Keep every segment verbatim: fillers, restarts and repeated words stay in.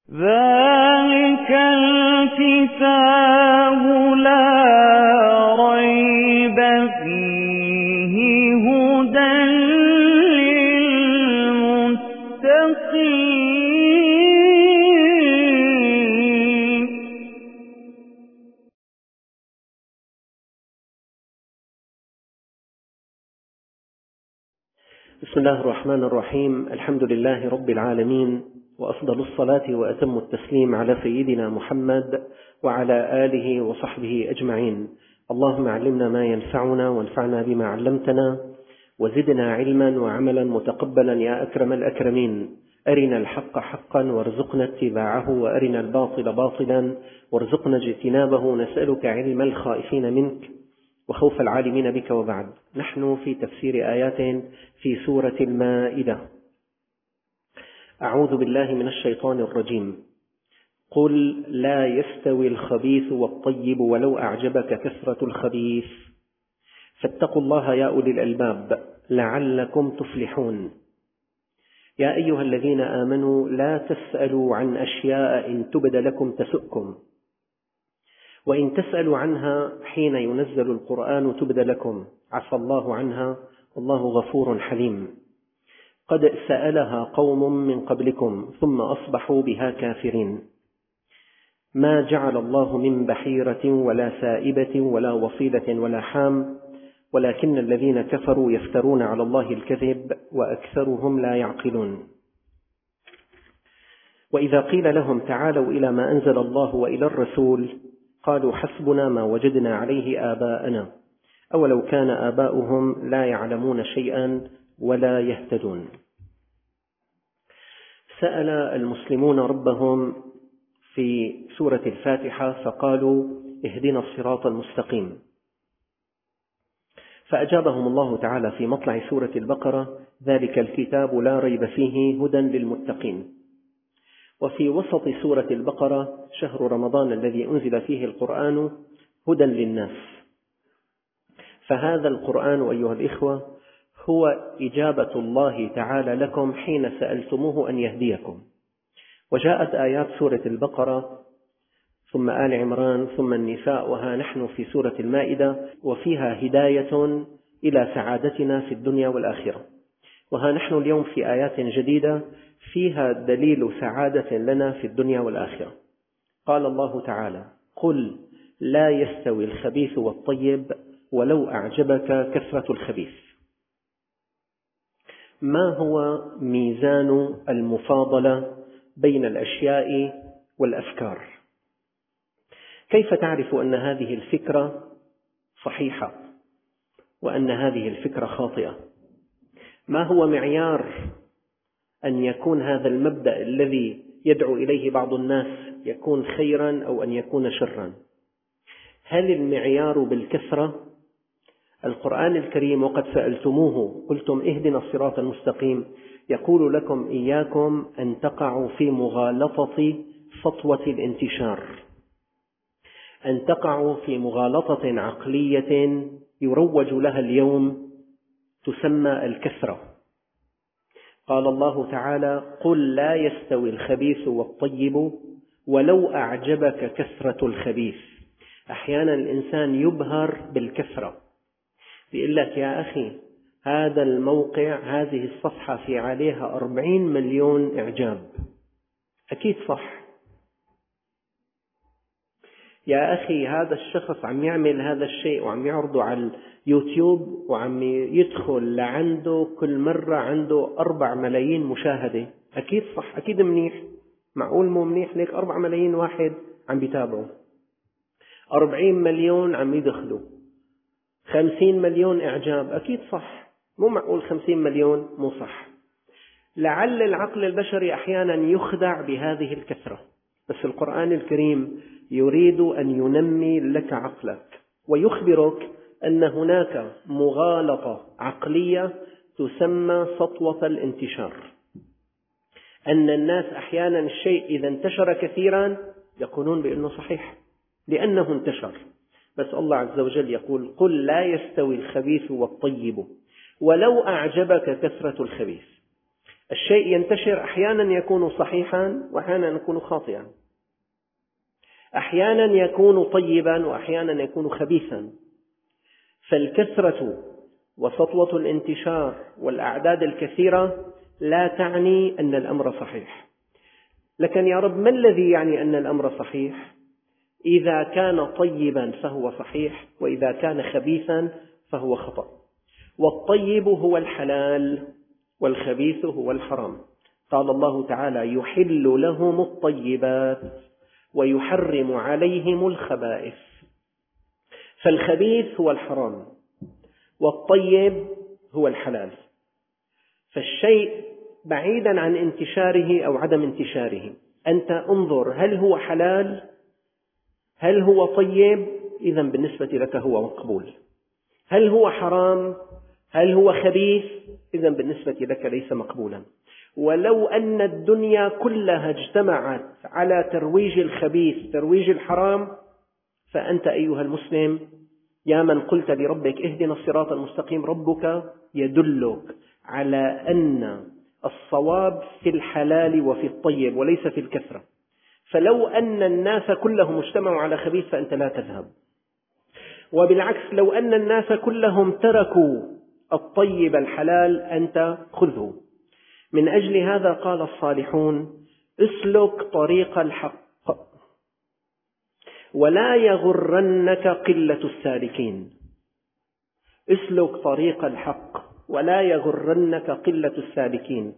ذلك الكتاب لا ريب فيه هدى للمتقين. بسم الله الرحمن الرحيم. الحمد لله رب العالمين، وأفضل الصلاة وأتم التسليم على سيدنا محمد وعلى آله وصحبه أجمعين. اللهم علمنا ما ينفعنا وانفعنا بما علمتنا وزدنا علما وعملا متقبلا يا أكرم الأكرمين. أرنا الحق حقا وارزقنا اتباعه، وأرنا الباطل باطلا وارزقنا اجتنابه. نسألك علم الخائفين منك وخوف العالمين بك. وبعد، نحن في تفسير آيات في سورة المائدة. أعوذ بالله من الشيطان الرجيم. قل لا يستوي الخبيث والطيب ولو أعجبك كثرة الخبيث فاتقوا الله يا أولي الألباب لعلكم تفلحون. يا أيها الذين آمنوا لا تسألوا عن أشياء إن تبد لكم تسؤكم، وإن تسألوا عنها حين ينزل القرآن تبد لكم عفى الله عنها والله غفور حليم. قد سألها قوم من قبلكم ثم أصبحوا بها كافرين. ما جعل الله من بحيرة ولا سائبة ولا وصيلة ولا حام، ولكن الذين كفروا يفترون على الله الكذب وأكثرهم لا يعقلون. وإذا قيل لهم تعالوا إلى ما أنزل الله وإلى الرسول قالوا حسبنا ما وجدنا عليه آباءنا أولو كان آباؤهم لا يعلمون شيئا ولا يهتدون. سأل المسلمون ربهم في سورة الفاتحة فقالوا اهدنا الصراط المستقيم، فأجابهم الله تعالى في مطلع سورة البقرة ذلك الكتاب لا ريب فيه هدى للمتقين. وفي وسط سورة البقرة شهر رمضان الذي أنزل فيه القرآن هدى للناس. فهذا القرآن أيها الإخوة هو إجابة الله تعالى لكم حين سألتموه أن يهديكم. وجاءت آيات سورة البقرة ثم آل عمران ثم النساء، وها نحن في سورة المائدة، وفيها هداية إلى سعادتنا في الدنيا والآخرة. وها نحن اليوم في آيات جديدة فيها دليل سعادة لنا في الدنيا والآخرة. قال الله تعالى قل لا يستوي الخبيث والطيب ولو أعجبك كثرة الخبيث. ما هو ميزان المفاضلة بين الأشياء والأفكار؟ كيف تعرف أن هذه الفكرة صحيحة وأن هذه الفكرة خاطئة؟ ما هو معيار أن يكون هذا المبدأ الذي يدعو إليه بعض الناس يكون خيرا أو أن يكون شرا؟ هل المعيار بالكثرة؟ القرآن الكريم وقد سألتموه قلتم اهدنا الصراط المستقيم يقول لكم إياكم أن تقعوا في مغالطة سطوة الانتشار، أن تقعوا في مغالطة عقلية يروج لها اليوم تسمى الكثرة. قال الله تعالى قل لا يستوي الخبيث والطيب ولو أعجبك كثرة الخبيث. أحيانا الإنسان يبهر بالكثرة، بيقول لك يا أخي هذا الموقع هذه الصفحة في عليها أربعين مليون إعجاب، أكيد صح. يا أخي هذا الشخص عم يعمل هذا الشيء وعم يعرضه على اليوتيوب وعم يدخل لعنده كل مرة عنده أربع ملايين مشاهدة، أكيد صح، أكيد منيح. معقول مو منيح ليك أربع ملايين واحد عم بيتابعوا، أربعين مليون عم يدخلوا، خمسين مليون إعجاب، أكيد صح. مو معقول خمسين مليون مو صح. لعل العقل البشري أحيانا يخدع بهذه الكثرة، بس القرآن الكريم يريد أن ينمي لك عقلك ويخبرك أن هناك مغالطة عقلية تسمى سطوة الانتشار. أن الناس أحيانا الشيء إذا انتشر كثيرا يقولون بأنه صحيح لأنه انتشر. بس الله عز وجل يقول قل لا يستوي الخبيث والطيب ولو أعجبك كثرة الخبيث. الشيء ينتشر، أحيانا يكون صحيحا وأحيانا يكون خاطئا، أحيانا يكون طيبا وأحيانا يكون خبيثا. فالكثرة وسطوة الانتشار والأعداد الكثيرة لا تعني أن الأمر صحيح. لكن يا رب، ما الذي يعني أن الأمر صحيح؟ إذا كان طيبا فهو صحيح، وإذا كان خبيثا فهو خطأ. والطيب هو الحلال والخبيث هو الحرام. قال الله تعالى: يحل لهم الطيبات ويحرم عليهم الخبائث. فالخبيث هو الحرام والطيب هو الحلال. فالشيء بعيدا عن انتشاره أو عدم انتشاره، أنت انظر هل هو حلال، هل هو طيب، إذا بالنسبة لك هو مقبول. هل هو حرام، هل هو خبيث، إذا بالنسبة لك ليس مقبولا. ولو أن الدنيا كلها اجتمعت على ترويج الخبيث، ترويج الحرام، فأنت أيها المسلم يا من قلت لربك اهدنا الصراط المستقيم، ربك يدلك على أن الصواب في الحلال وفي الطيب وليس في الكثرة. فلو أن الناس كلهم اجتمعوا على خبيث فأنت لا تذهب، وبالعكس لو أن الناس كلهم تركوا الطيب الحلال أنت خذه. من أجل هذا قال الصالحون: اسلك طريق الحق ولا يغرنك قلة السالكين. اسلك طريق الحق ولا يغرنك قلة السالكين،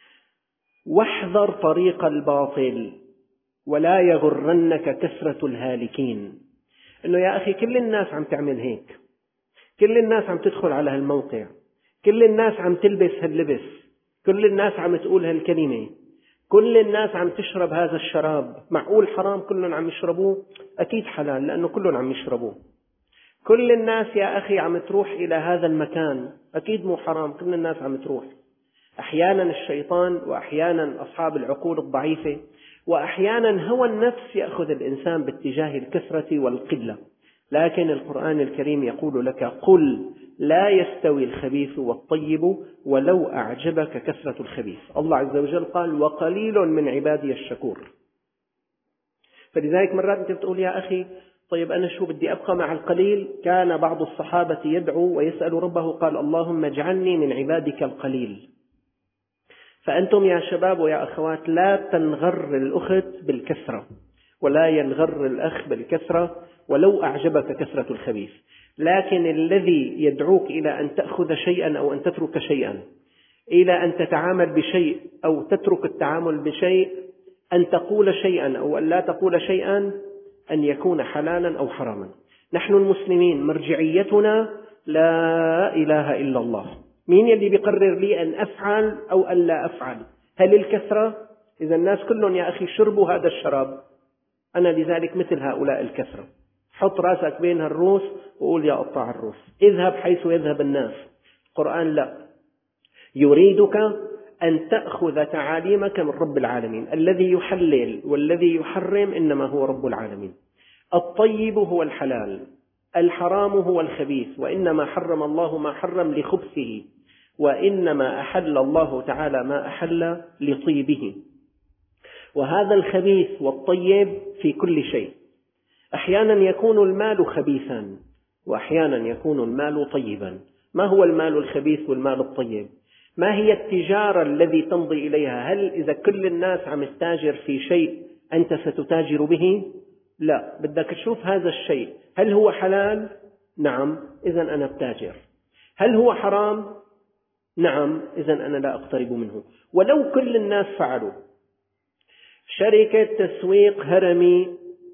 واحذر طريق الباطل ولا يغرنك كثرة الهالكين. إنه يا أخي كل الناس عم تعمل هيك، كل الناس عم تدخل على هالموقع، كل الناس عم تلبس هاللبس، كل الناس عم تقول هالكلمة، كل الناس عم تشرب هذا الشراب. معقول حرام كلهم عم يشربوه؟ أكيد حلال لأنه كلهم عم يشربوه. كل الناس يا أخي عم تروح إلى هذا المكان، أكيد مو حرام، كل الناس عم تروح. أحيانا الشيطان وأحيانا أصحاب العقول الضعيفة وأحيانا هوى النفس يأخذ الإنسان باتجاه الكثرة والقلة. لكن القرآن الكريم يقول لك: قل لا يستوي الخبيث والطيب ولو أعجبك كثرة الخبيث. الله عز وجل قال: وقليل من عبادي الشكور. فلذلك مرات أنت بتقول يا أخي طيب أنا شو بدي أبقى مع القليل؟ كان بعض الصحابة يدعو ويسأل ربه قال: اللهم اجعلني من عبادك القليل. فأنتم يا شباب ويا أخوات لا تنغر الأخت بالكثرة ولا ينغر الأخ بالكثرة ولو أعجبك كثرة الخبيث. لكن الذي يدعوك إلى أن تأخذ شيئا أو أن تترك شيئا، إلى أن تتعامل بشيء أو تترك التعامل بشيء، أن تقول شيئا أو أن لا تقول شيئا، أن يكون حلالا أو حراما. نحن المسلمين مرجعيتنا لا إله إلا الله. مين يلي بيقرر لي أن أفعل أو أن لا أفعل؟ هل الكثرة؟ إذا الناس كلهم يا أخي شربوا هذا الشراب، أنا لذلك مثل هؤلاء الكثرة. حط راسك بين الروس وقول يا قطاع الروس، اذهب حيث يذهب الناس. القرآن لا، يريدك أن تأخذ تعاليمك من رب العالمين. الذي يحلل والذي يحرم إنما هو رب العالمين. الطيب هو الحلال، الحرام هو الخبيث، وإنما حرم الله ما حرم لخبثه، وإنما أحل الله تعالى ما أحل لطيبه. وهذا الخبيث والطيب في كل شيء. أحيانا يكون المال خبيثا وأحيانا يكون المال طيبا. ما هو المال الخبيث والمال الطيب؟ ما هي التجارة الذي تمضي إليها؟ هل إذا كل الناس عم تتاجر في شيء أنت ستتاجر به؟ لا، بدك تشوف هذا الشيء هل هو حلال؟ نعم، إذن أنا بتاجر. هل هو حرام؟ نعم، إذن أنا لا أقترب منه. ولو كل الناس فعلوا شركة تسويق هرمي،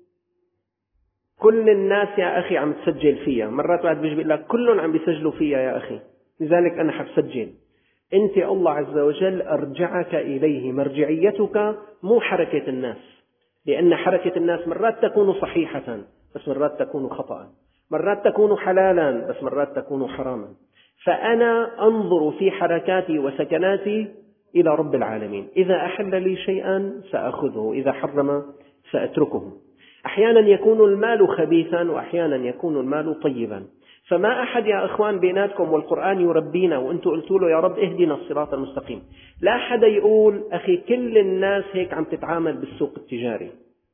كل الناس يا أخي عم تسجل فيها، مرات واحد بيجي بيقول لك كلهم عم بيسجلوا فيها يا أخي لذلك أنا حبسجل. أنت الله عز وجل أرجعك إليه، مرجعيتك مو حركة الناس، لأن حركة الناس مرات تكون صحيحة بس مرات تكون خطأ، مرات تكون حلالا بس مرات تكون حراما. فأنا أنظر في حركاتي وسكناتي إلى رب العالمين. إذا أحل لي شيئا سأخذه، إذا حرم سأتركه. أحيانا يكون المال خبيثا وأحيانا يكون المال طيبا. فما أحد يا إخوان بيناتكم والقرآن يربينا وأنتوا قلتوا له يا رب اهدنا الصراط المستقيم، لا حدا يقول أخي كل الناس هيك عم تتعامل بالسوق التجاري،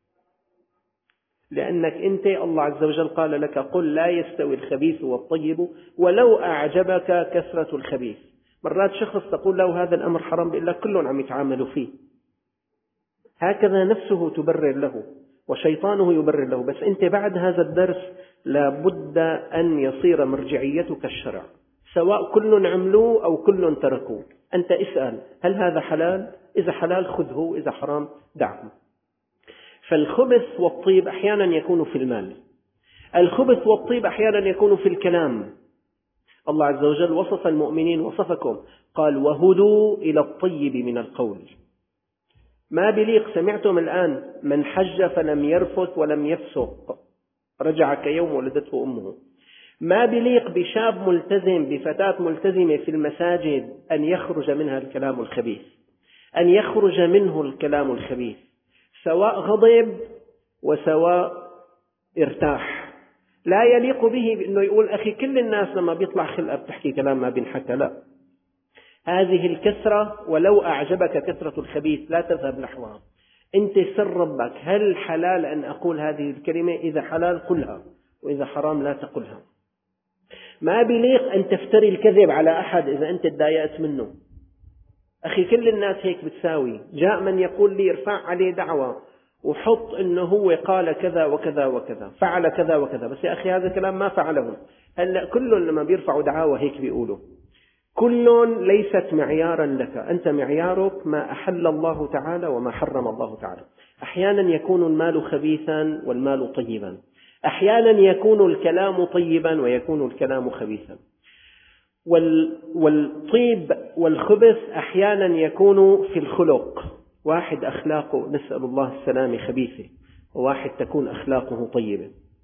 لأنك أنت الله عز وجل قال لك قل لا يستوي الخبيث والطيب ولو أعجبك كثرة الخبيث. مرات شخص تقول له هذا الأمر حرام بيقول لك كلهم عم يتعاملوا فيه. هكذا نفسه تبرر له وشيطانه يبرر له. بس أنت بعد هذا الدرس لابد أن يصير مرجعيتك الشرع، سواء كل عملوه أو كل تركوه. أنت اسأل هل هذا حلال؟ إذا حلال خذه، إذا حرام دعه. فالخبث والطيب أحيانا يكون في المال، الخبث والطيب أحيانا يكون في الكلام. الله عز وجل وصف المؤمنين وصفكم قال وهدوا إلى الطيب من القول. ما بليق، سمعتم الآن من حج فلم يرفث ولم يفسق رجع كيوم ولدته أمه. ما بليق بشاب ملتزم بفتاة ملتزمة في المساجد أن يخرج منها الكلام الخبيث، أن يخرج منه الكلام الخبيث، سواء غضب وسواء ارتاح. لا يليق به بأنه يقول أخي كل الناس لما بيطلع خلقة بتحكي كلام ما بينحكى. لا، هذه الكثرة ولو أعجبك كثرة الخبيث لا تذهب نحوها. أنت سر ربك هل حلال أن أقول هذه الكلمة؟ إذا حلال قلها، وإذا حرام لا تقلها. ما بليق أن تفتري الكذب على أحد إذا أنت تضايقت منه. أخي كل الناس هيك بتساوي. جاء من يقول لي ارفع عليه دعوة وحط إنه هو قال كذا وكذا وكذا، فعل كذا وكذا، بس يا أخي هذا الكلام ما فعله. هلا كل لما بيرفعوا دعاوى هيك بيقولوا. كل ليست معيارا لك، أنت معيارك ما أحل الله تعالى وما حرم الله تعالى. أحيانا يكون المال خبيثا والمال طيبا، أحيانا يكون الكلام طيبا ويكون الكلام خبيثا. والطيب والخبث أحيانا يكون في الخلق، واحد أخلاقه نسأل الله السلامة خبيثة، وواحد تكون أخلاقه طيبة.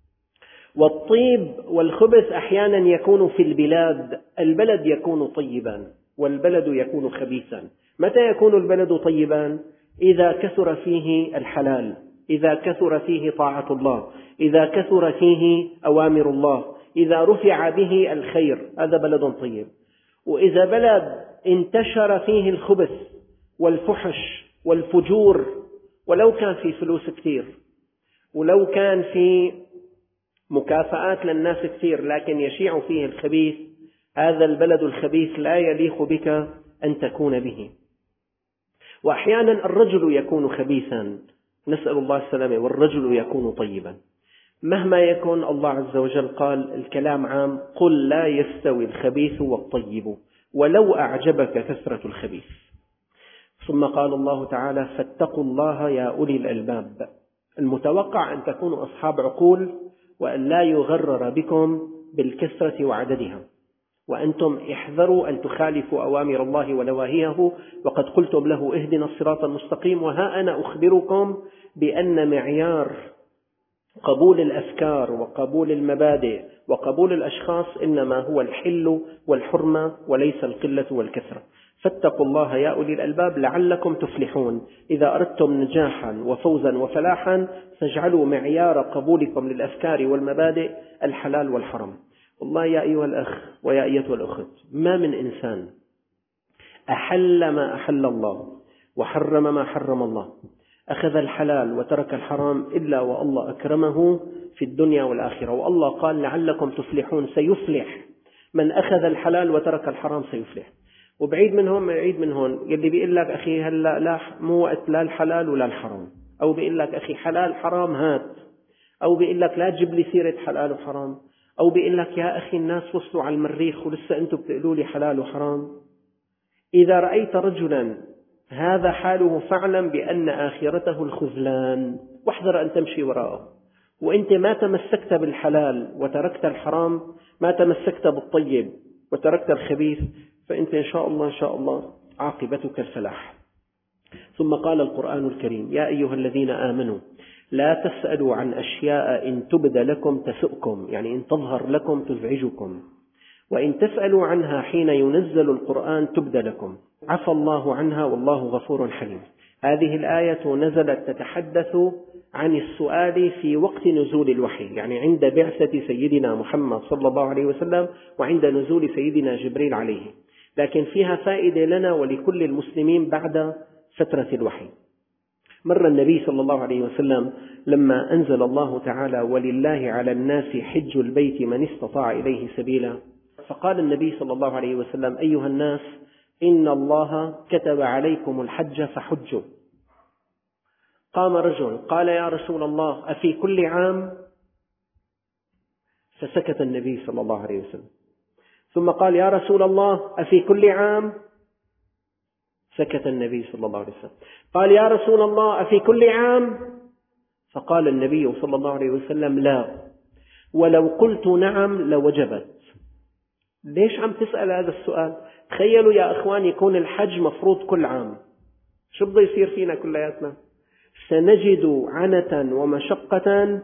والطيب والخبث أحيانا يكون في البلاد، البلد يكون طيبا والبلد يكون خبيثا. متى يكون البلد طيبا؟ إذا كثر فيه الحلال، إذا كثر فيه طاعة الله، إذا كثر فيه أوامر الله، إذا رفع به الخير، هذا بلد طيب. وإذا بلد انتشر فيه الخبث والفحش والفجور، ولو كان في فلوس كثير ولو كان في مكافآت للناس كثير، لكن يشيع فيه الخبيث، هذا البلد الخبيث لا يليق بك أن تكون به. وأحيانا الرجل يكون خبيثا نسأل الله السلامة، والرجل يكون طيبا. مهما يكون الله عز وجل قال الكلام عام، قل لا يستوي الخبيث والطيب ولو أعجبك كثرة الخبيث. ثم قال الله تعالى فاتقوا الله يا أولي الألباب. المتوقع أن تكونوا أصحاب عقول وأن لا يغرر بكم بالكثرة وعددها، وأنتم احذروا أن تخالفوا أوامر الله ونواهيه، وقد قلتم له اهدنا الصراط المستقيم. وها أنا أخبركم بأن معيار قبول الأفكار وقبول المبادئ وقبول الأشخاص إنما هو الحل والحرمة وليس القلة والكثرة. فاتقوا الله يا أولي الألباب لعلكم تفلحون. إذا أردتم نجاحا وفوزا وفلاحا فاجعلوا معيار قبولكم للأفكار والمبادئ الحلال والحرام. والله يا أيها الأخ ويا أيتها الأخت، ما من إنسان أحل ما أحل الله وحرم ما حرم الله، أخذ الحلال وترك الحرام، إلا والله أكرمه في الدنيا والآخرة. والله قال لعلكم تفلحون، سيفلح من أخذ الحلال وترك الحرام سيفلح. وبعيد من هون بعيد من هون يلي بيقول لك أخي هلا لا مو وقت لا الحلال ولا الحرام، أو بيقول لك أخي حلال حرام هات، أو بيقول لك لا تجيب لي سيرة حلال وحرام، أو بيقول لك يا أخي الناس وصلوا على المريخ ولسه أنتم بتقولوا لي حلال وحرام. إذا رأيت رجلا هذا حاله فاعلم بأن آخرته الخذلان، واحذر أن تمشي وراءه. وأنت ما تمسكت بالحلال وتركت الحرام، ما تمسكت بالطيب وتركت الخبيث، فأنت إن شاء الله إن شاء الله عاقبتك الفلاح. ثم قال القرآن الكريم يا أيها الذين آمنوا لا تسألوا عن أشياء إن تبد لكم تسؤكم، يعني إن تظهر لكم تزعجكم، وإن تسألوا عنها حين ينزل القرآن تبد لكم، عفى الله عنها والله غفور حليم. هذه الآية نزلت تتحدث عن السؤال في وقت نزول الوحي، يعني عند بعثة سيدنا محمد صلى الله عليه وسلم وعند نزول سيدنا جبريل عليه، لكن فيها فائدة لنا ولكل المسلمين بعد فترة الوحي. مر النبي صلى الله عليه وسلم لما أنزل الله تعالى ولله على الناس حج البيت من استطاع إليه سبيلا، فقال النبي صلى الله عليه وسلم: أيها الناس، إن الله كتب عليكم الحج فحجوا. قام رجل قال: يا رسول الله، أفي كل عام؟ فسكت النبي صلى الله عليه وسلم. ثم قال: يا رسول الله، أفي كل عام؟ سكت النبي صلى الله عليه وسلم. قال: يا رسول الله، أفي كل عام؟ فقال النبي صلى الله عليه وسلم: لا، ولو قلت نعم لوجبت. ليش عم تسأل هذا السؤال؟ تخيلوا يا أخوان يكون الحج مفروض كل عام، شو بده يصير فينا كلياتنا؟ سنجد عنة ومشقة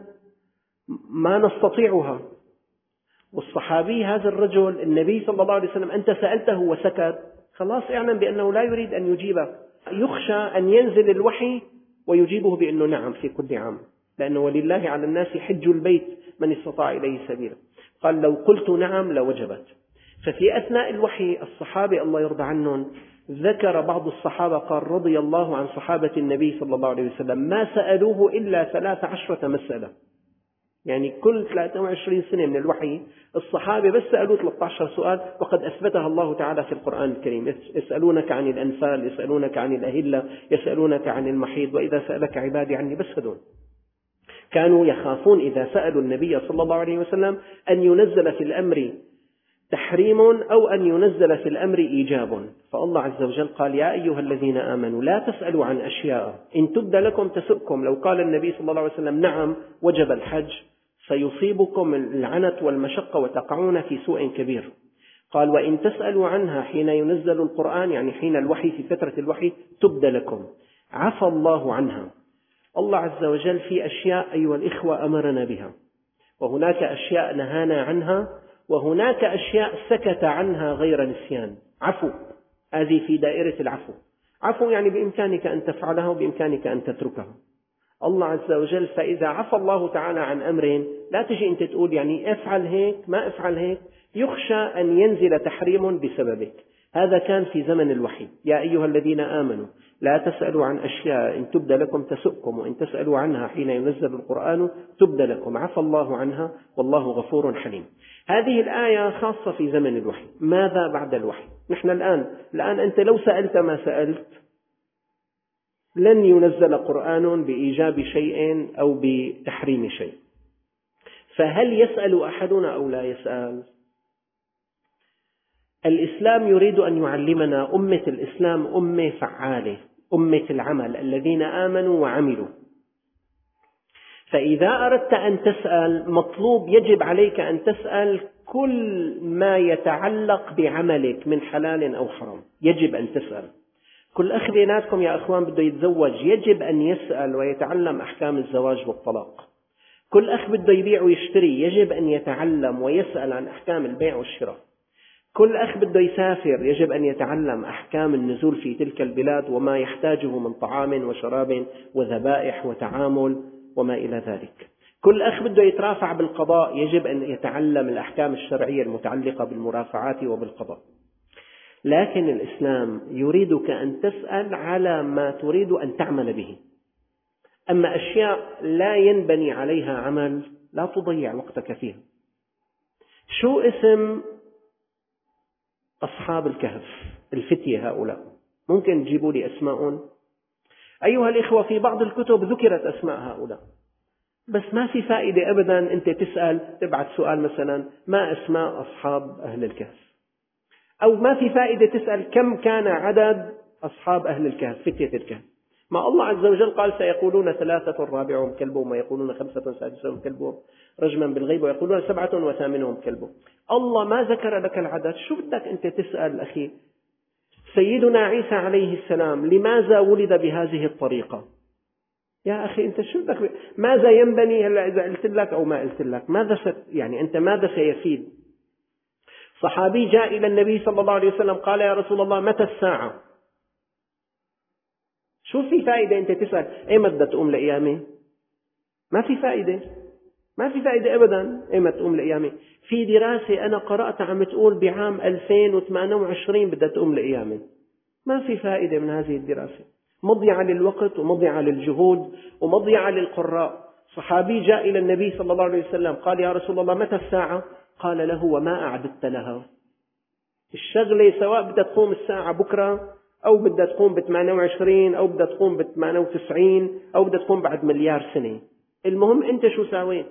ما نستطيعها. والصحابي هذا الرجل النبي صلى الله عليه وسلم أنت سألته وسكت، خلاص اعلم بأنه لا يريد أن يجيبك، يخشى أن ينزل الوحي ويجيبه بأنه نعم في كل عام، لأنه ولله على الناس حج البيت من استطاع إليه سبيلا. قال: لو قلت نعم لوجبت. ففي أثناء الوحي الصحابة الله يرضى عنهم ذكر بعض الصحابة قال رضي الله عن صحابة النبي صلى الله عليه وسلم ما سألوه إلا ثلاث عشرة مسألة، يعني كل ثلاثة وعشرين سنة من الوحي الصحابة بس سألوا ثلاثة عشر سؤال، وقد أثبتها الله تعالى في القرآن الكريم: يسألونك عن الأنفال، يسألونك عن الأهلة، يسألونك عن المحيض، وإذا سألك عبادي عني. بس هذول كانوا يخافون إذا سألوا النبي صلى الله عليه وسلم أن ينزل في الأمر تحريم أو أن ينزل في الأمر إيجاب. فالله عز وجل قال: يا أيها الذين آمنوا لا تسألوا عن أشياء إن تبد لكم تسؤكم. لو قال النبي صلى الله عليه وسلم نعم وجب الحج سيصيبكم العنت والمشقة وتقعون في سوء كبير. قال: وإن تسألوا عنها حين ينزل القرآن، يعني حين الوحي في فترة الوحي، تبد لكم، عفى الله عنها. الله عز وجل في أشياء أيها الإخوة أمرنا بها، وهناك أشياء نهانا عنها، وهناك أشياء سكت عنها غير نسيان. عفو، هذه في دائرة العفو. عفو يعني بإمكانك أن تفعلها وبإمكانك أن تتركها. الله عز وجل فإذا عفى الله تعالى عن أمر لا تجي أنت تقول يعني افعل هيك ما افعل هيك، يخشى أن ينزل تحريم بسببك. هذا كان في زمن الوحي: يا أيها الذين آمنوا لا تسألوا عن أشياء إن تبد لكم تسؤكم، وإن تسألوا عنها حين ينزل القرآن تبد لكم، عفى الله عنها والله غفور حليم. هذه الآية خاصة في زمن الوحي. ماذا بعد الوحي؟ نحن الآن الآن أنت لو سألت ما سألت لن ينزل قرآن بإيجاب شيء أو بتحريم شيء. فهل يسأل أحدنا أو لا يسأل؟ الإسلام يريد أن يعلمنا أمة الإسلام أمة فعالة، أمة العمل، الذين آمنوا وعملوا. فإذا أردت أن تسأل مطلوب يجب عليك أن تسأل كل ما يتعلق بعملك من حلال أو حرام، يجب أن تسأل. كل أخ بيناتكم يا أخوان بده يتزوج يجب أن يسأل ويتعلم أحكام الزواج والطلاق. كل أخ بده يبيع ويشتري يجب أن يتعلم ويسأل عن أحكام البيع والشراء. كل أخ بده يسافر يجب أن يتعلم أحكام النزول في تلك البلاد وما يحتاجه من طعام وشراب وذبائح وتعامل وما إلى ذلك. كل أخ بده يترافع بالقضاء يجب أن يتعلم الأحكام الشرعية المتعلقة بالمرافعات وبالقضاء. لكن الإسلام يريدك أن تسأل على ما تريد أن تعمل به. أما أشياء لا ينبني عليها عمل لا تضيع وقتك فيها. شو اسم أصحاب الكهف الفتية هؤلاء؟ ممكن تجيبوا لي أسماء؟ أيها الإخوة في بعض الكتب ذكرت أسماء هؤلاء، بس ما في فائدة أبدا أنت تسأل تبعت سؤال مثلا ما أسماء أصحاب أهل الكهف، أو ما في فائدة تسأل كم كان عدد أصحاب أهل الكهف فتية الكهف. ما الله عز وجل قال سيقولون ثلاثة رابعهم كلبهم ويقولون خمسة سادسهم كلبهم رجما بالغيب ويقولون سبعة وثامنهم كلبهم. الله ما ذكر لك العدد، شو بدك أنت تسأل أخي؟ سيدنا عيسى عليه السلام لماذا ولد بهذه الطريقة؟ يا أخي أنت شو بدك؟ ماذا ينبني هلا إذا قلت لك أو ما قلت لك؟ ماذا ست يعني أنت ماذا سيفيد؟ صحابي جاء إلى النبي صلى الله عليه وسلم قال يا رسول الله متى الساعة؟ شو في فائدة أنت تسأل أي مدة تقوم لقيامة؟ ما في فائدة، ما في فائدة أبدا. إيمت تقوم القيامة؟ في دراسة أنا قرأتها عم تقول بعام ألفين وثمانية وعشرين بدها تقوم القيامة. ما في فائدة من هذه الدراسة، مضيعة للوقت ومضيعة للجهود ومضيعة للقراء. صحابي جاء إلى النبي صلى الله عليه وسلم قال: يا رسول الله متى الساعة؟ قال له: وما أعددت لها؟ الشغلة سواء بدها تقوم الساعة بكرة أو بدها تقوم بثمانية وعشرين أو بدها تقوم بثمانية وتسعين أو بدها تقوم بعد مليار سنة، المهم أنت شو ساويت.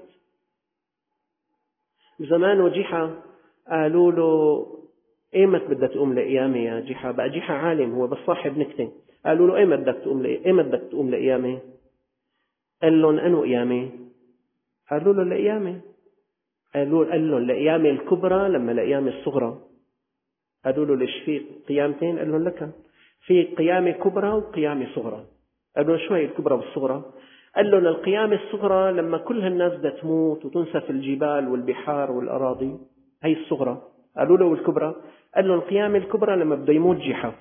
زمان وجحا قالوا له: ايمت بدها تقوم لقيامة يا جحا؟ بقى جحا عالم، هو بس صاحب نكتة. قالوا له: ايمت بدك تقوم لقيامة؟ ايمت بدك تقوم لقيامة؟ قال لهم: انو قيامة؟ قالوا له: القيامة. قالوا قال لهم: القيامة الكبرى لما القيامة الصغرى؟ قالوا له: ليش في قيامتين؟ قال لهم: لك في قيامة كبرى وقيامة صغرى. قالوا له: شو هي الكبرى والصغرى؟ قال لهم: القيامة الصغرى لما كل هالناس بدها تموت وتنسف الجبال والبحار والأراضي، هي الصغرى. قالوا له: والكبرى؟ قال لهم: القيامة الكبرى لما بده يموت جحا.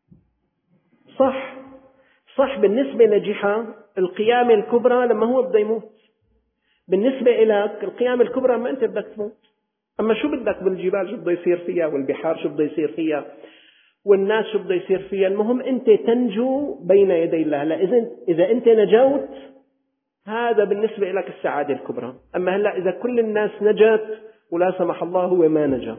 صح صح، بالنسبة لجحا القيامة الكبرى لما هو بده يموت، بالنسبة إليك القيامة الكبرى ما أنت بدك تموت. أما شو بدك بالجبال شو بده يصير فيها، والبحار شو بده يصير فيها، والناس شو بده يصير فيها، المهم أنت تنجو بين يدي الله. هلا إذا إذا أنت نجوت هذا بالنسبة لك السعادة الكبرى. أما هلا إذا كل الناس نجت ولا سمح الله هو ما نجا،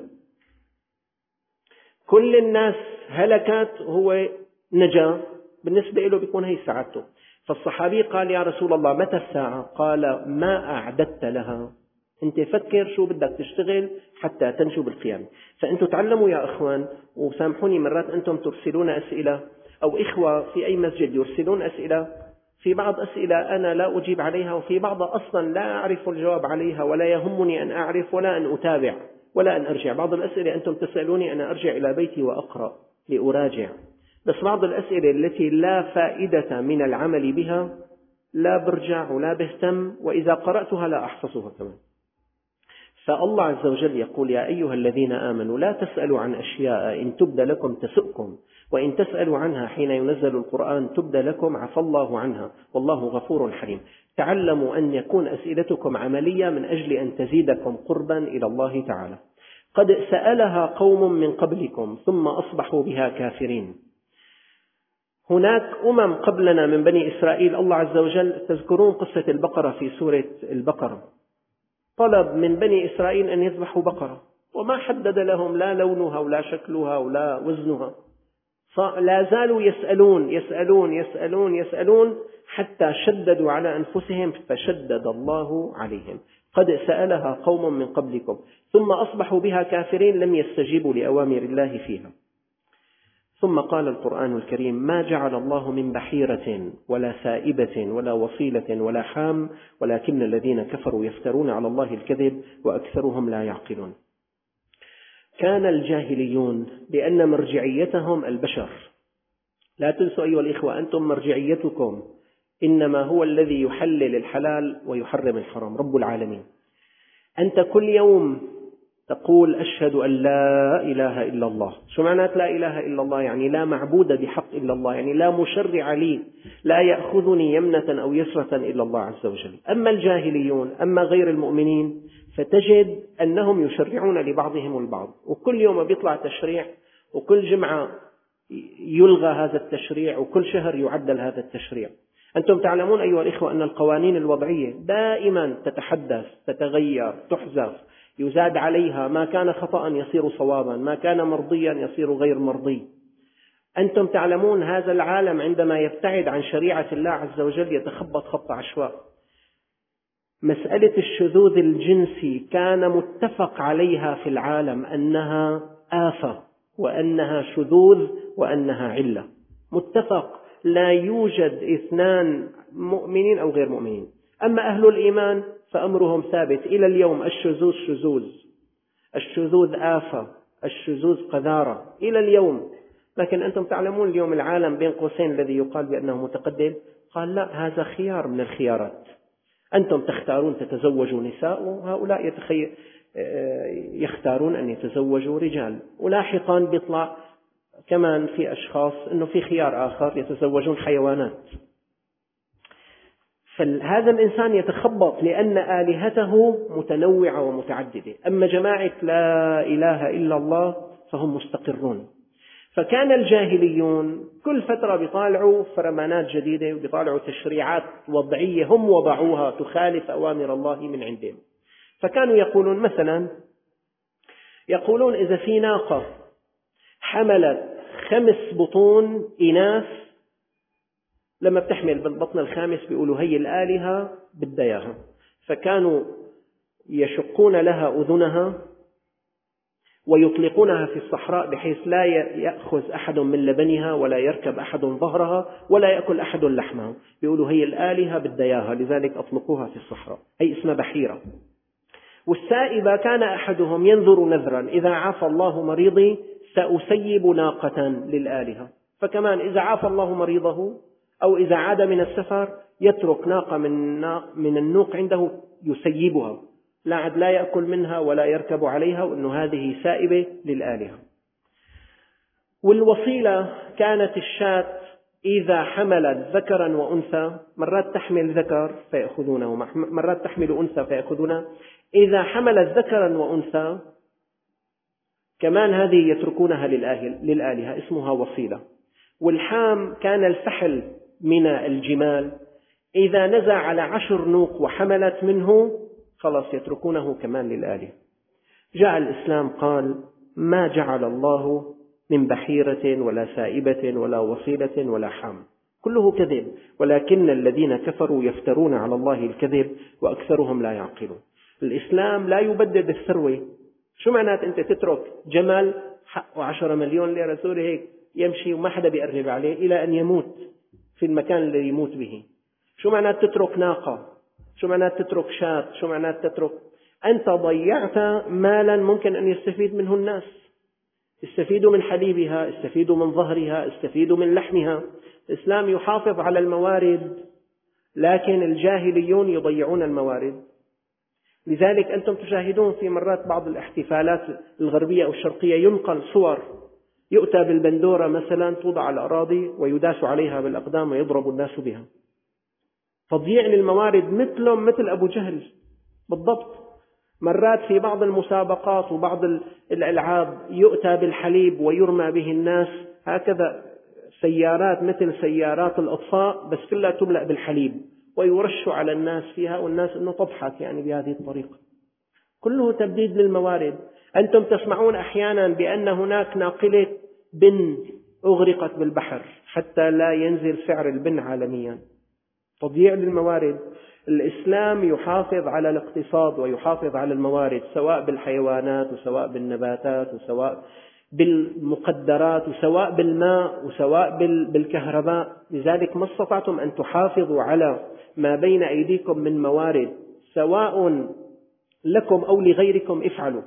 كل الناس هلكت هو نجا، بالنسبة له بيكون هي سعادته. فالصحابي قال: يا رسول الله متى الساعة؟ قال: ما أعددت لها؟ أنت فكر شو بدك تشتغل حتى تنجو بالقيامة. فأنتم تعلموا يا أخوان، وسامحوني مرات أنتم ترسلون أسئلة أو إخوة في أي مسجد يرسلون أسئلة، في بعض أسئلة أنا لا أجيب عليها، وفي بعض أصلا لا أعرف الجواب عليها ولا يهمني أن أعرف ولا أن أتابع ولا أن أرجع. بعض الأسئلة أنتم تسألوني أنا أرجع إلى بيتي وأقرأ لأراجع، بس بعض الأسئلة التي لا فائدة من العمل بها لا برجع ولا بهتم، وإذا قرأتها لا أحفظها كمان. فالله عز وجل يقول: يا أيها الذين آمنوا لا تسألوا عن أشياء إن تبد لكم تسؤكم، وإن تسألوا عنها حين ينزل القرآن تبد لكم عفى الله عنها والله غفور حليم. تعلموا أن يكون أسئلتكم عملية من أجل أن تزيدكم قربا إلى الله تعالى. قد سألها قوم من قبلكم ثم أصبحوا بها كافرين. هناك أمم قبلنا من بني إسرائيل، الله عز وجل تذكرون قصة البقرة في سورة البقرة، طلب من بني إسرائيل أن يذبحوا بقرة وما حدد لهم لا لونها ولا شكلها ولا وزنها، لا زالوا يسألون يسألون يسألون يسألون حتى شددوا على أنفسهم فشدد الله عليهم. قد سألها قوم من قبلكم ثم أصبحوا بها كافرين، لم يستجيبوا لأوامر الله فيها. ثم قال القرآن الكريم: ما جعل الله من بحيرة ولا سائبة ولا وصيلة ولا حام ولكن الذين كفروا يفترون على الله الكذب وأكثرهم لا يعقلون. كان الجاهليون بأن مرجعيتهم البشر. لا تنسوا أيها الإخوة، أنتم مرجعيتكم إنما هو الذي يحلل الحلال ويحرم الحرام، رب العالمين. أنت كل يوم تقول: أشهد أن لا إله إلا الله. شو معنات لا إله إلا الله؟ يعني لا معبود بحق إلا الله، يعني لا مشرع لي، لا يأخذني يمنة أو يسرة إلا الله عز وجل. أما الجاهليون، أما غير المؤمنين، فتجد أنهم يشرعون لبعضهم البعض، وكل يوم بيطلع تشريع، وكل جمعة يلغى هذا التشريع، وكل شهر يعدل هذا التشريع. أنتم تعلمون أيها الإخوة أن القوانين الوضعية دائما تتحدث، تتغير، تحذف، يزاد عليها، ما كان خطأ يصير صوابا، ما كان مرضيا يصير غير مرضي. أنتم تعلمون هذا العالم عندما يبتعد عن شريعة الله عز وجل يتخبط خط عشواء. مسألة الشذوذ الجنسي كان متفق عليها في العالم أنها آفة وأنها شذوذ وأنها علة، متفق، لا يوجد اثنان مؤمنين أو غير مؤمنين. أما أهل الإيمان فأمرهم ثابت إلى اليوم: الشذوذ شذوذ، الشذوذ آفة، الشذوذ قذارة إلى اليوم. لكن أنتم تعلمون اليوم العالم بين قوسين الذي يقال بأنه متقدم قال: لا، هذا خيار من الخيارات، أنتم تختارون تتزوجوا نساء وهؤلاء يتخي... يختارون أن يتزوجوا رجال. ولاحقا بيطلع كمان في أشخاص أنه في خيار آخر يتزوجون حيوانات. فهذا الإنسان يتخبط لأن آلهته متنوعة ومتعددة. أما جماعة لا إله إلا الله فهم مستقرون. فكان الجاهليون كل فترة بيطالعوا فرمانات جديدة وبيطالعوا تشريعات وضعية هم وضعوها تخالف أوامر الله من عندهم. فكانوا يقولون مثلا، يقولون إذا في ناقة حملت خمس بطون إناث، لما بتحمل بالبطن الخامس بيقولوا هي الآلهة بدها إياها، فكانوا يشقون لها أذنها ويطلقونها في الصحراء بحيث لا يأخذ أحد من لبنها ولا يركب أحد ظهرها ولا يأكل أحد لحمها، بيقولوا هي الآلهة بدها إياها لذلك أطلقوها في الصحراء، هي اسمها بحيرة. والسائبة كان أحدهم ينذر نذرا، إذا عافى الله مريضي سأسيب ناقة للآلهة، فكمان إذا عافى الله مريضه أو إذا عاد من السفر يترك ناقة من, من النوق عنده يسيبها، لا عاد لا يأكل منها ولا يركب عليها، وأنه هذه سائبة للآلهة. والوصيلة كانت الشاة إذا حملت ذكرا وأنثى، مرات تحمل ذكر فيأخذونه، مرات تحمل أنثى فيأخذونه، إذا حملت ذكرا وأنثى كمان هذه يتركونها للآلهة، اسمها وصيلة. والحام كان الفحل من الجمال، إذا نزع على عشر نوق وحملت منه خلاص يتركونه كمان للآلهة. جاء الإسلام قال ما جعل الله من بحيرة ولا سائبة ولا وصيلة ولا حام، كله كذب، ولكن الذين كفروا يفترون على الله الكذب وأكثرهم لا يعقلون. الإسلام لا يبدد الثروة. شو معنات أنت تترك جمل حقه عشرة مليون ليرة سوري هيك يمشي وما حدا بيقرب عليه إلى أن يموت في المكان الذي يموت به؟ شو معنات تترك ناقة؟ شو معنات تترك شاة؟ شو معنات تترك؟ أنت ضيعت مالا ممكن أن يستفيد منه الناس، استفيدوا من حليبها، استفيدوا من ظهرها، استفيدوا من لحمها. الإسلام يحافظ على الموارد، لكن الجاهليون يضيعون الموارد. لذلك أنتم تشاهدون في مرات بعض الاحتفالات الغربية أو الشرقية ينقل صور، يؤتى بالبندورة مثلا توضع على الأراضي ويداس عليها بالأقدام ويضرب الناس بها. تضييع للموارد مثلهم مثل أبو جهل بالضبط. مرات في بعض المسابقات وبعض الألعاب يؤتى بالحليب ويرمى به الناس، هكذا سيارات مثل سيارات الأطفاء بس كلها تملأ بالحليب ويرش على الناس فيها، والناس أنه تضحك يعني بهذه الطريقة. كله تبديد للموارد. أنتم تسمعون أحيانا بأن هناك ناقلة بن أغرقت بالبحر حتى لا ينزل سعر البن عالميا. تضييع للموارد. الإسلام يحافظ على الاقتصاد ويحافظ على الموارد، سواء بالحيوانات وسواء بالنباتات وسواء بالمقدرات وسواء بالماء وسواء بالكهرباء. لذلك ما استطعتم أن تحافظوا على ما بين أيديكم من موارد سواء لكم أو لغيركم افعلوا،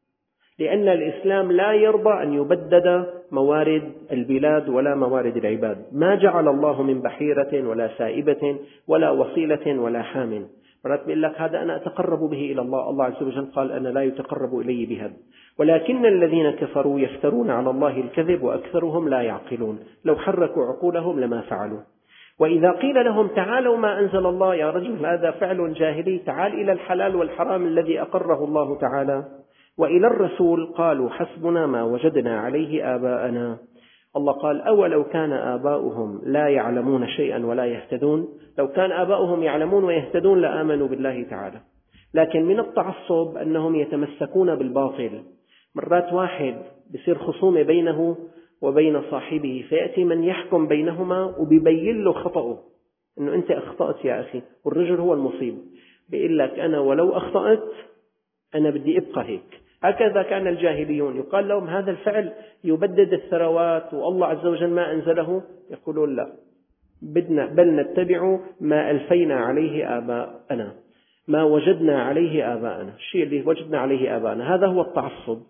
لأن الإسلام لا يرضى أن يبدد موارد البلاد ولا موارد العباد. ما جعل الله من بحيرة ولا سائبة ولا وصيلة ولا حام. مرات بيقول لك هذا أنا أتقرب به إلى الله، الله عز وجل قال أنا لا يتقرب إلي بهذا. ولكن الذين كفروا يفترون على الله الكذب وأكثرهم لا يعقلون، لو حركوا عقولهم لما فعلوا. وإذا قيل لهم تعالوا ما أنزل الله، يا رجل هذا فعل جاهلي، تعال إلى الحلال والحرام الذي أقره الله تعالى، وإلى الرسول قالوا حسبنا ما وجدنا عليه آباءنا. الله قال أولو كان آباؤهم لا يعلمون شيئا ولا يهتدون، لو كان آباؤهم يعلمون ويهتدون لآمنوا بالله تعالى. لكن من التعصب أنهم يتمسكون بالباطل. مرات واحد بصير خصومة بينه وبين صاحبه، فيأتي من يحكم بينهما وبيبين له خطأه، أنه أنت أخطأت يا أخي، والرجل هو المصيب، بيقول لك أنا ولو أخطأت أنا بدي أبقى هيك. هكذا كان الجاهليون، يقال لهم هذا الفعل يبدد الثروات والله عز وجل ما أنزله، يقولون لا، بدنا بل نتبع ما ألفينا عليه آباءنا، ما وجدنا عليه آباءنا، الشيء اللي وجدنا عليه آباءنا. هذا هو التعصب.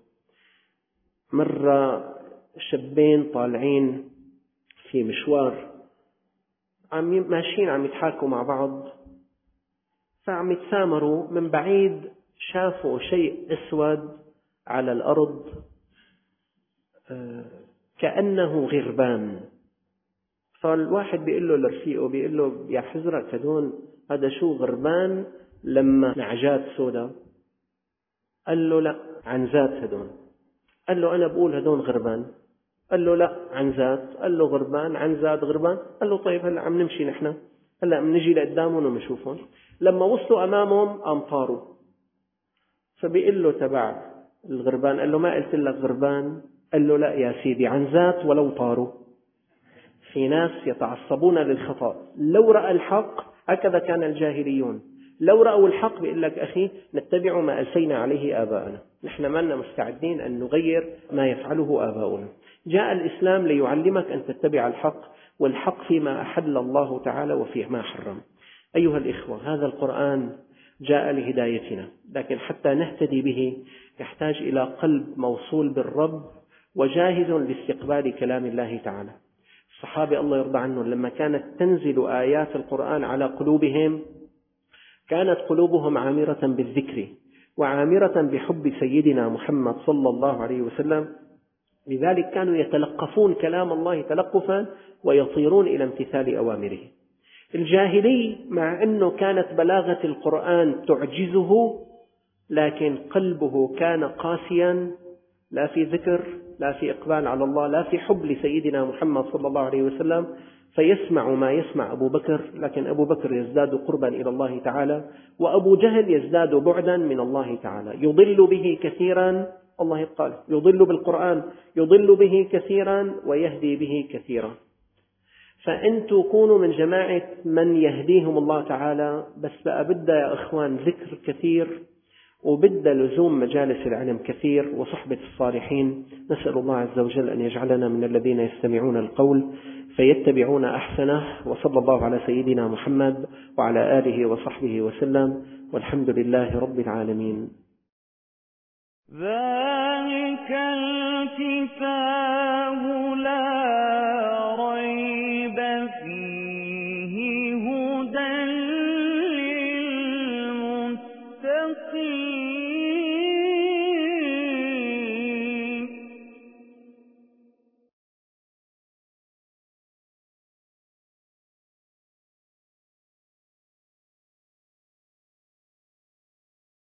مرة شابين طالعين في مشوار، عم ماشيين عم يتحاكوا مع بعض، فعم يتسامروا، من بعيد شافوا شيء أسود على الأرض كأنه غربان. فالواحد بيقول له لرفيقه، بيقول له يا حزرك هدول هذا شو غربان لما نعجات سودا؟ قال له لا، عنزات هدول. قال له أنا بقول هدول غربان. قال له لا، عنزات. قال له غربان، عنزات، غربان. قال له طيب هلا عم نمشي نحن، هلا عم نجي لقدامهم ونشوفهم. لما وصلوا أمامهم قام طاروا. فبيقول له تبع الغربان، قال له ما قلت لك غربان؟ قال له لا يا سيدي، عنزات ولو طاروا. في ناس يتعصبون للخطأ، لو رأى الحق، هكذا كان الجاهليون، لو رأوا الحق بيقول لك أخي نتبع ما ألفينا عليه آباءنا، نحن ما لنا مستعدين أن نغير ما يفعله آباؤنا. جاء الإسلام ليعلمك أن تتبع الحق، والحق فيما أحل الله تعالى وفيما حرم. أيها الإخوة، هذا القرآن جاء لهدايتنا، لكن حتى نهتدي به يحتاج إلى قلب موصول بالرب وجاهز لاستقبال كلام الله تعالى. الصحابة الله يرضى عنهم لما كانت تنزل آيات القرآن على قلوبهم كانت قلوبهم عامرة بالذكر وعامرة بحب سيدنا محمد صلى الله عليه وسلم، لذلك كانوا يتلقفون كلام الله تلقفا ويطيرون إلى امتثال أوامره. الجاهلي مع أنه كانت بلاغة القرآن تعجزه، لكن قلبه كان قاسيا، لا في ذكر، لا في إقبال على الله، لا في حب لسيدنا محمد صلى الله عليه وسلم، فيسمع ما يسمع أبو بكر، لكن أبو بكر يزداد قربا إلى الله تعالى، وأبو جهل يزداد بعدا من الله تعالى. يضل به كثيرا، الله قال يضل بالقرآن، يضل به كثيرا ويهدي به كثيرا. فأنتوا كونوا من جماعة من يهديهم الله تعالى، بس بقى بدأ يا إخوان ذكر كثير، وبدأ لزوم مجالس العلم كثير وصحبة الصالحين. نسأل الله عز وجل أن يجعلنا من الذين يستمعون القول فيتبعون أحسنه، وصلى الله على سيدنا محمد وعلى آله وصحبه وسلم، والحمد لله رب العالمين. ذلك الكتاب لا